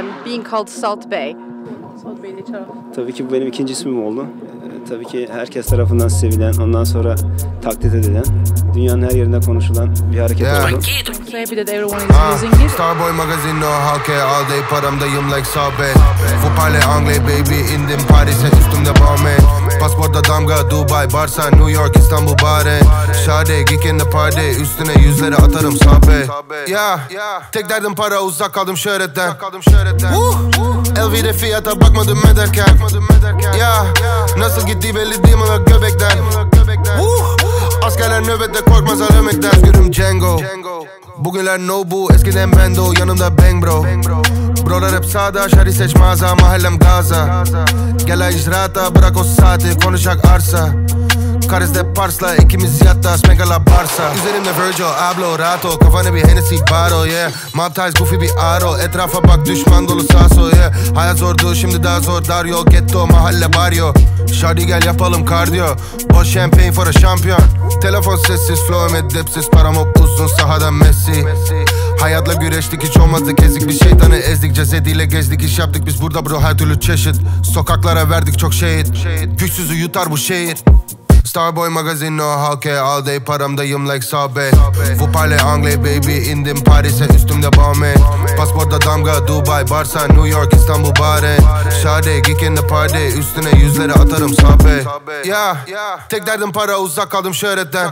being called Salt Bey. Salt Bey diye. Tabii ki bu benim ikinci ismim oldu. Tabii ki herkes tarafından sevilen, ondan sonra taklit edilen, dünyanın her yerinde konuşulan bir hareket oldu. So happy that everyone is using it. Starboy magazine no halke all day paramdayım like Sabe. Vous parlez anglais baby indim Paris'e üstümde Balmain. Pasportta damga Dubai, Barça, New York, İstanbul, Bahreyn. Şade geek in the party üstüne yüzleri atarım Sabe. Ya tek derdim para uzak kaldım şöhretten. LV'de fiyata bakmadım ederken. Ya nasıl gitti belli değil mi la göbekten. Askerler nöbette korkmaz elemekten. Özgürüm Django. Bugünler no bu eskiden bendo yanımda bang bro. Brolar hep sağda şari seç mağaza mahallem Gaza. Gel icraata bırak o saati konuşak arsa. Karizde Pars'la ikimiz yatta Spengala Barça. Üzerimde Virgil, Ablo, Rato. Kafana bir Hennessy bottle yeah. Mob ties goofy bir aro. Etrafa bak düşman dolu sağ sol yeah. Hayat zordu şimdi daha zor dar yol. Ghetto mahalle barrio. Şardi gel yapalım kardiyo. Boş champagne for a şampiyon. Telefon sessiz flow'um edepsiz. Param hop uzun sahada Messi. Hayatla güreştik hiç olmazdı kesik. Bir şeytanı ezdik cesediyle gezdik. İş yaptık biz burada bro her türlü çeşit. Sokaklara verdik çok şehit. Güçsüzü yutar bu şehir. Starboy magazine no halke all day paramdayım like Sabe. Vous parlez anglais baby indim Paris'e üstümde Balmain. Pasportta damga Dubai, Barça, New York, İstanbul, Bahreyn. Şade geek in the party üstüne yüzleri atarım Sabe. Ya tek derdim para uzak kaldım şöhretten.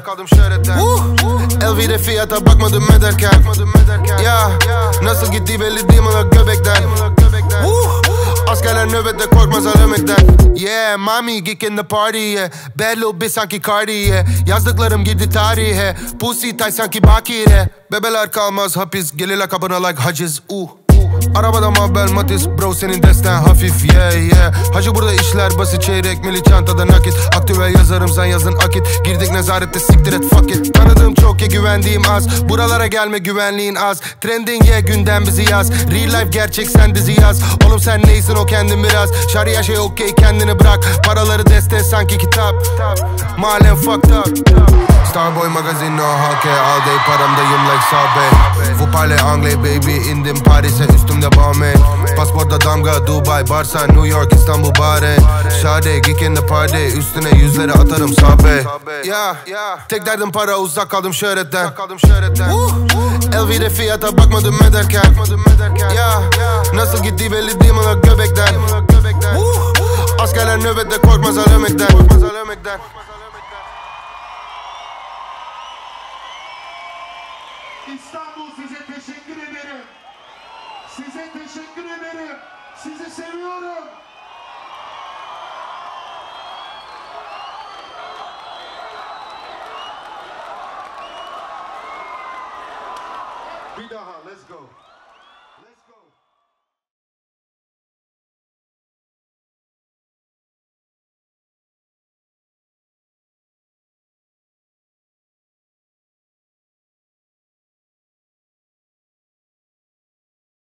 LV'de fiyata bakmadım ederken. Ya nasıl gitti belli değil mi la göbekten. Askerler nöbette korkmaz elemekten. Yeah, mommy geek in the party yeah. Bad little bitch sanki Cardi yeah. Yazdıklarım girdi tarihe. Pussy tight sanki bakire. Bebeler kalmaz hapis. Gelirler kapına like haciz. Arabada Mabel Matiz bro senin desten hafif yeah. Hacı burada işler basit çeyrek mili çantada nakit. Aktüel yazarım sen yazın akit. Girdik nezarette siktir et fuck it. Tanıdığım çok ya güvendiğim az. Buralara gelme güvenliğin az. Trending yeah gündem bizi yaz. Real life gerçek sen dizi yaz. Oğlum sen neysin o kendin biraz. Şarya şey okey kendini bırak. Paraları deste sanki kitap. Mahallem fucked up. Starboy magazine no halke all day paramdayım like Sabe. Vous parlez anglais baby indim Paris'e üstümde Balmain. Pasportta damga Dubai, Barça, New York, İstanbul, Bahreyn. Şade geek in the party üstüne yüzleri atarım Sabe. Ya tek derdim para uzak kaldım şöhretten. LV'de fiyata bakmadım ederken. Ya nasıl gitti belli değil mi la göbekten. Askerler nöbette korkmaz elemekten. İstanbul size teşekkür ederim. Size teşekkür ederim. Sizi seviyorum. Bir daha, let's go.